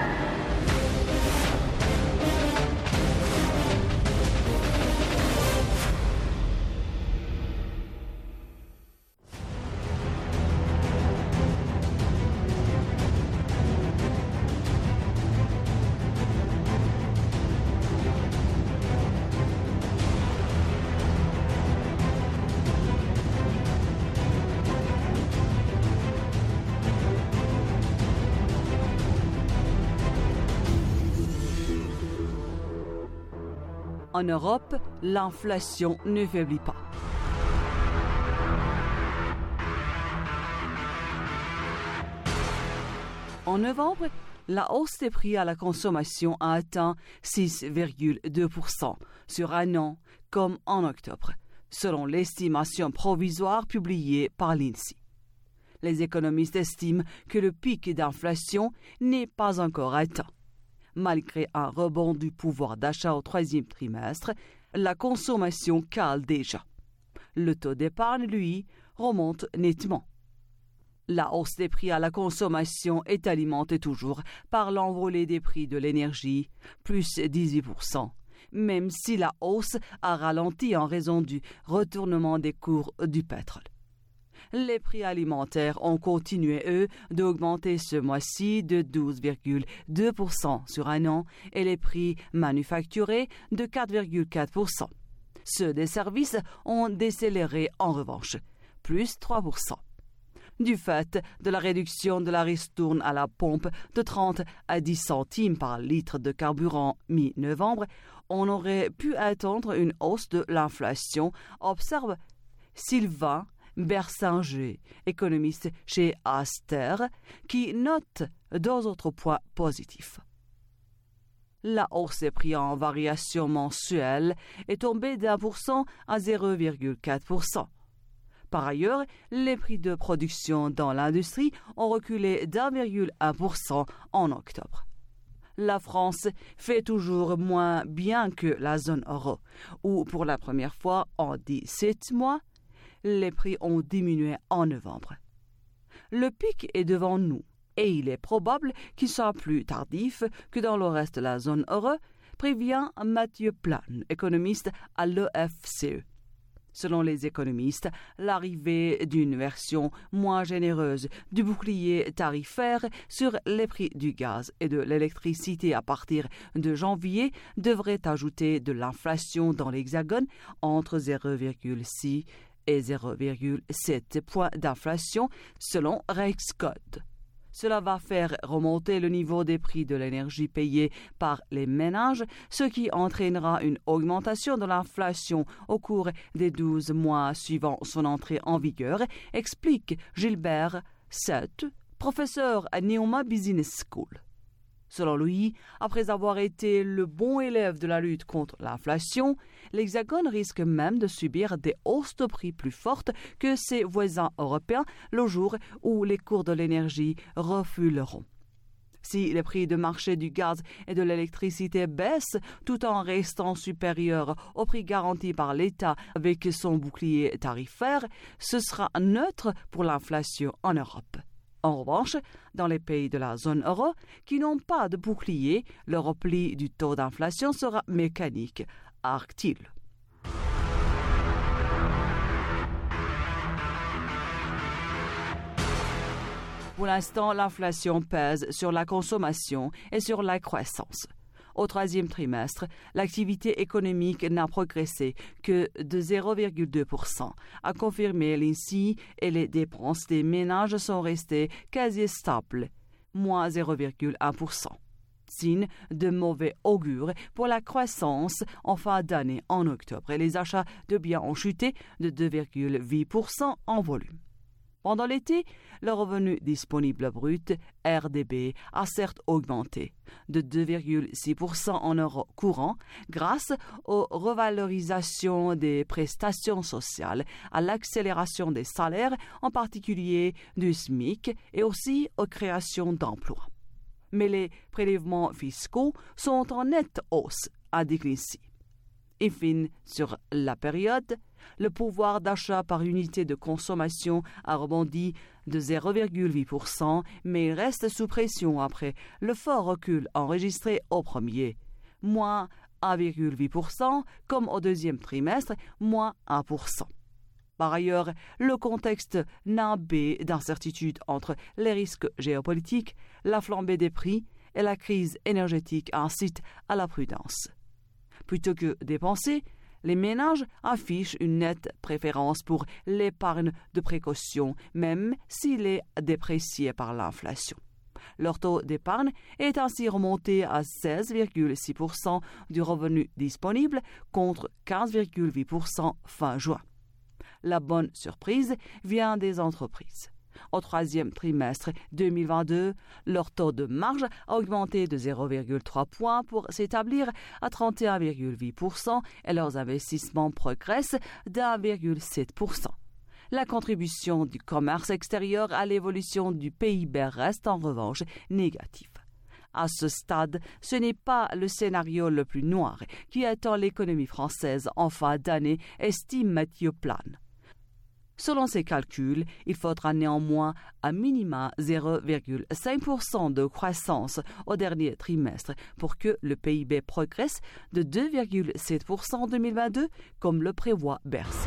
En Europe, l'inflation ne faiblit pas. En novembre, la hausse des prix à la consommation a atteint six virgule deux pour cent sur un an, comme en octobre, selon l'estimation provisoire publiée par l'I N S E E. Les économistes estiment que le pic d'inflation n'est pas encore atteint. Malgré un rebond du pouvoir d'achat au troisième trimestre, la consommation cale déjà. Le taux d'épargne, lui, remonte nettement. La hausse des prix à la consommation est alimentée toujours par l'envolée des prix de l'énergie, plus dix-huit pour cent, même si la hausse a ralenti en raison du retournement des cours du pétrole. Les prix alimentaires ont continué, eux, d'augmenter ce mois-ci de douze virgule deux pour cent sur un an et les prix manufacturés de quatre virgule quatre pour cent. Ceux des services ont décéléré en revanche, plus trois pour cent. Du fait de la réduction de la ristourne à la pompe de trente à dix centimes par litre de carburant mi-novembre, on aurait pu attendre une hausse de l'inflation, observe Sylvain Bersinger, économiste chez Aster, qui note deux autres points positifs. La hausse des prix en variation mensuelle est tombée d'un pour cent à zéro virgule quatre pour cent. Par ailleurs, les prix de production dans l'industrie ont reculé d'un virgule un pour cent en octobre. La France fait toujours moins bien que la zone euro, où pour la première fois en dix-sept mois, les prix ont diminué en novembre. Le pic est devant nous et il est probable qu'il soit plus tardif que dans le reste de la zone euro, prévient Mathieu Plan, économiste à l'O F C E. Selon les économistes, l'arrivée d'une version moins généreuse du bouclier tarifaire sur les prix du gaz et de l'électricité à partir de janvier devrait ajouter de l'inflation dans l'Hexagone entre zéro virgule six et zéro virgule sept points d'inflation selon Rexcode. Cela va faire remonter le niveau des prix de l'énergie payés par les ménages, ce qui entraînera une augmentation de l'inflation au cours des douze mois suivant son entrée en vigueur, explique Gilbert Sett, professeur à Neoma Business School. Selon lui, après avoir été le bon élève de la lutte contre l'inflation, l'Hexagone risque même de subir des hausses de prix plus fortes que ses voisins européens le jour où les cours de l'énergie refuleront. Si les prix de marché du gaz et de l'électricité baissent tout en restant supérieurs aux prix garantis par l'État avec son bouclier tarifaire, ce sera neutre pour l'inflation en Europe. En revanche, dans les pays de la zone euro qui n'ont pas de bouclier, le repli du taux d'inflation sera mécanique, argue-t-il. Pour l'instant, l'inflation pèse sur la consommation et sur la croissance. Au troisième trimestre, l'activité économique n'a progressé que de zéro virgule deux pour cent, a confirmé l'I N S E et les dépenses des ménages sont restées quasi stables, moins zéro virgule un pour cent. Signe de mauvais augure pour la croissance en fin d'année en octobre et les achats de biens ont chuté de deux virgule huit pour cent en volume. Pendant l'été, le revenu disponible brut, R D B, a certes augmenté de deux virgule six pour cent en euros courants grâce aux revalorisations des prestations sociales, à l'accélération des salaires, en particulier du S M I C, et aussi aux créations d'emplois. Mais les prélèvements fiscaux sont en nette hausse, a dit l'I N S E. Enfin, sur la période, le pouvoir d'achat par unité de consommation a rebondi de zéro virgule huit pour cent, mais il reste sous pression après le fort recul enregistré au premier, moins un virgule huit pour cent, comme au deuxième trimestre, moins un pour cent. Par ailleurs, le contexte nimbé d'incertitude entre les risques géopolitiques, la flambée des prix et la crise énergétique incite à la prudence. Plutôt que dépenser, les ménages affichent une nette préférence pour l'épargne de précaution, même s'il est déprécié par l'inflation. Leur taux d'épargne est ainsi remonté à seize virgule six pour cent du revenu disponible contre quinze virgule huit pour cent fin juin. La bonne surprise vient des entreprises. Au troisième trimestre deux mille vingt-deux, leur taux de marge a augmenté de zéro virgule trois points pour s'établir à trente et un virgule huit pour cent et leurs investissements progressent d'un virgule sept pour cent. La contribution du commerce extérieur à l'évolution du P I B reste en revanche négative. À ce stade, ce n'est pas le scénario le plus noir qui attend l'économie française en fin d'année, estime Mathieu Plane. Selon ses calculs, il faudra néanmoins à minima zéro virgule cinq pour cent de croissance au dernier trimestre pour que le P I B progresse de deux virgule sept pour cent en deux mille vingt-deux, comme le prévoit Bercy.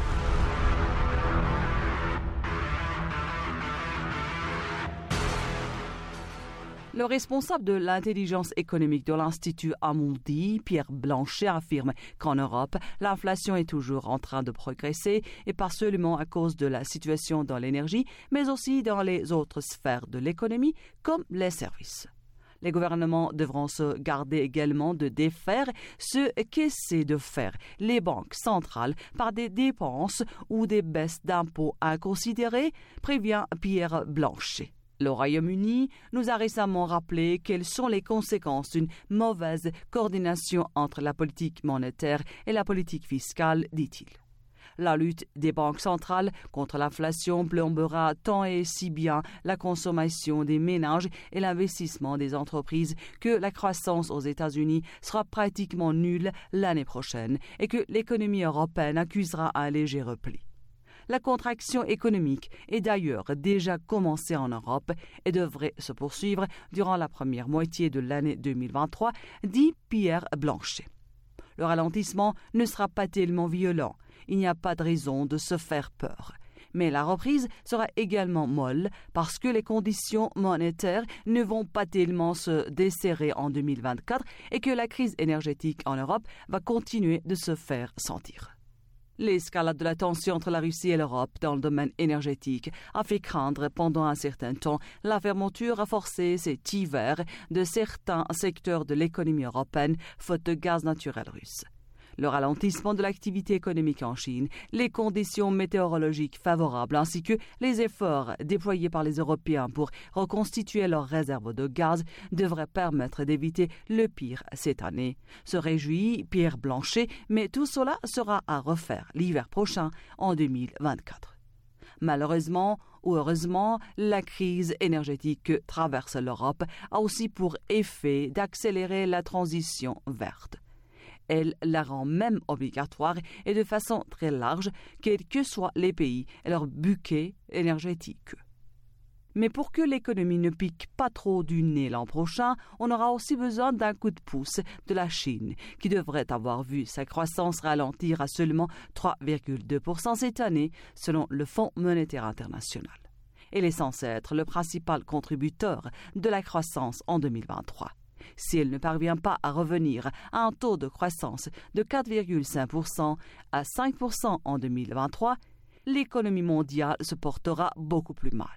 Le responsable de l'intelligence économique de l'Institut Amundi, Pierre Blanchet, affirme qu'en Europe, l'inflation est toujours en train de progresser et pas seulement à cause de la situation dans l'énergie, mais aussi dans les autres sphères de l'économie, comme les services. Les gouvernements devront se garder également de défaire ce qu'essaient de faire les banques centrales par des dépenses ou des baisses d'impôts inconsidérées, prévient Pierre Blanchet. Le Royaume-Uni nous a récemment rappelé quelles sont les conséquences d'une mauvaise coordination entre la politique monétaire et la politique fiscale, dit-il. La lutte des banques centrales contre l'inflation plombera tant et si bien la consommation des ménages et l'investissement des entreprises que la croissance aux États-Unis sera pratiquement nulle l'année prochaine et que l'économie européenne accusera un léger repli. La contraction économique est d'ailleurs déjà commencée en Europe et devrait se poursuivre durant la première moitié de l'année deux mille vingt-trois, dit Pierre Blanchet. Le ralentissement ne sera pas tellement violent, il n'y a pas de raison de se faire peur. Mais la reprise sera également molle parce que les conditions monétaires ne vont pas tellement se desserrer en deux mille vingt-quatre et que la crise énergétique en Europe va continuer de se faire sentir. L'escalade de la tension entre la Russie et l'Europe dans le domaine énergétique a fait craindre pendant un certain temps la fermeture forcée cet hiver de certains secteurs de l'économie européenne faute de gaz naturel russe. Le ralentissement de l'activité économique en Chine, les conditions météorologiques favorables ainsi que les efforts déployés par les Européens pour reconstituer leurs réserves de gaz devraient permettre d'éviter le pire cette année. Se réjouit Pierre Blanchet, mais tout cela sera à refaire l'hiver prochain en deux mille vingt-quatre. Malheureusement ou heureusement, la crise énergétique que traverse l'Europe a aussi pour effet d'accélérer la transition verte. Elle la rend même obligatoire et de façon très large, quels que soient les pays et leur bouquet énergétique. Mais pour que l'économie ne pique pas trop du nez l'an prochain, on aura aussi besoin d'un coup de pouce de la Chine, qui devrait avoir vu sa croissance ralentir à seulement trois virgule deux pour cent cette année, selon le Fonds monétaire international. Elle est censée être le principal contributeur de la croissance en deux mille vingt-trois. si elle ne parvient pas à revenir à un taux de croissance de quatre virgule cinq pour cent à cinq pour cent en deux mille vingt-trois, l'économie mondiale se portera beaucoup plus mal.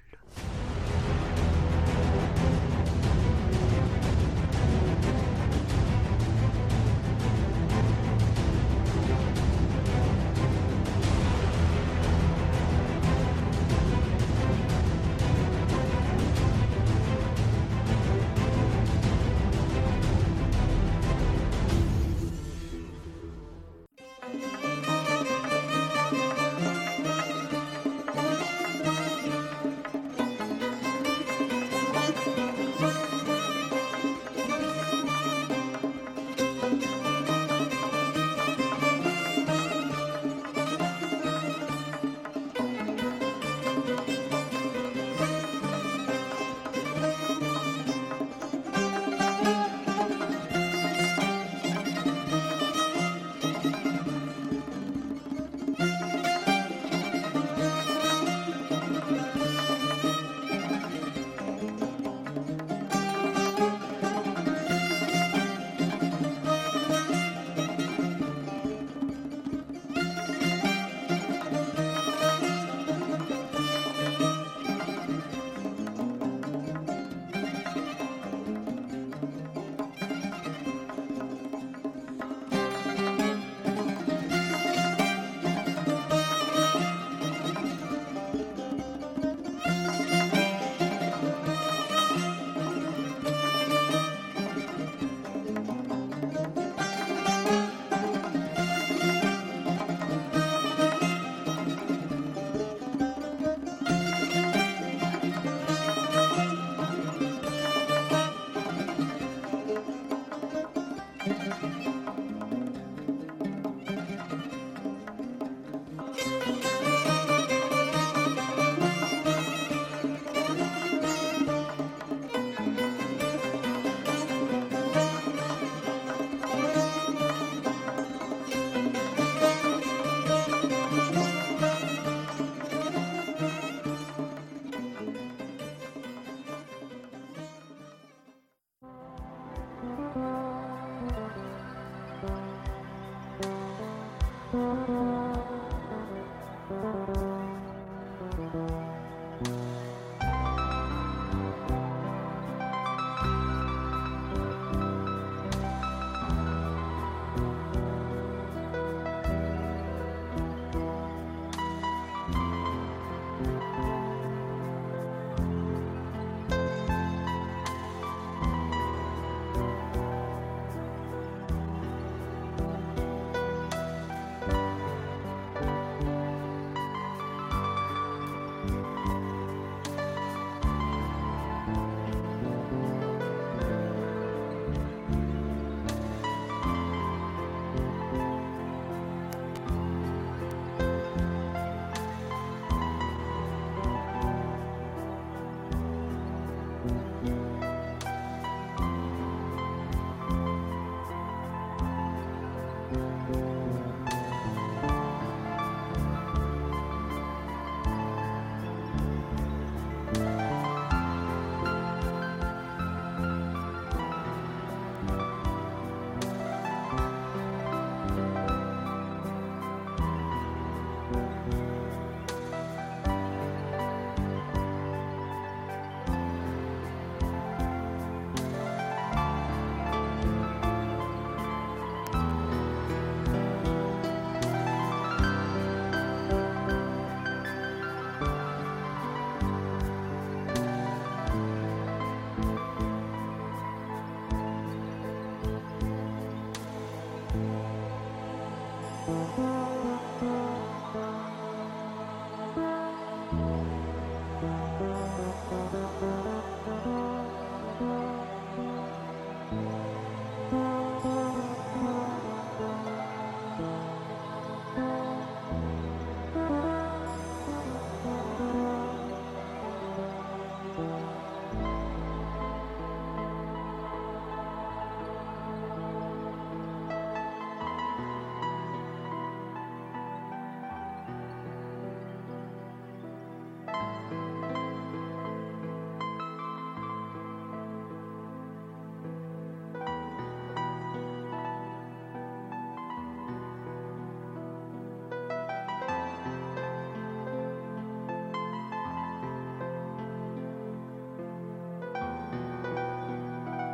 Thank you.